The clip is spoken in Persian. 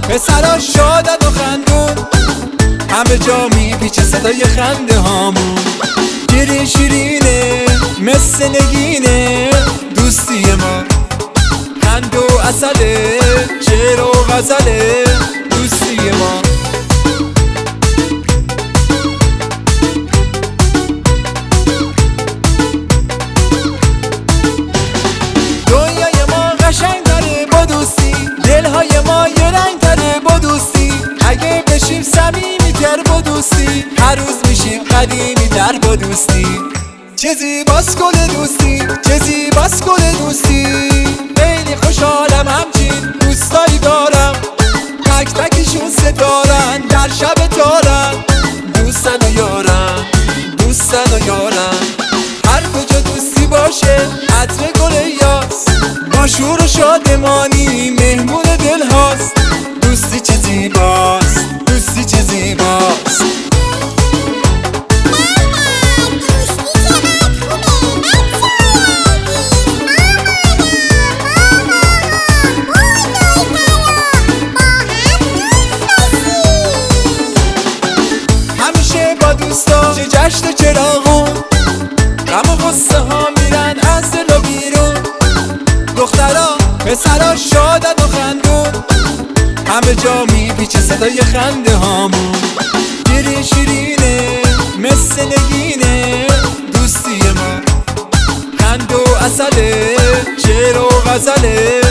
پسرا شادن و خندون، همه جا میپیچه صدای خنده هامون. گریه شیرینه مثل نگینه دوستی ما، خند و عسله شعر و غزله دوستی ما. دنیای ما قشنگ داره با دوستی، دلهای ما یه رنگ داره با دوستی. اگه بشیم صمیمی تر با دوستی، هر روز میشیم قدیمی تر با دوستی. چه زیباست گل دوستی، چه زیباست گل دوستی. خیلی خوشحالم همچین دوستایی دارم، تک تکشون ستارن در شب تارن. دوستن و یارن، دوستن و یارن. هر کجا دوستی باشه عطر گل یاس، با شور و شادمانی مهمون دل هاست. دوستی چه زیباست، دوستی چه زیباست. همیشه با دوستا چه جشن و چراغون، غم و غصه ها میرن از دل و بیرون. دخترا پسرا شادن و خندون، همه جا میپیچه صدای خنده هامون. گریه شیرینه مثل نگینه دوستی ما، خند و عسله شعر و غزله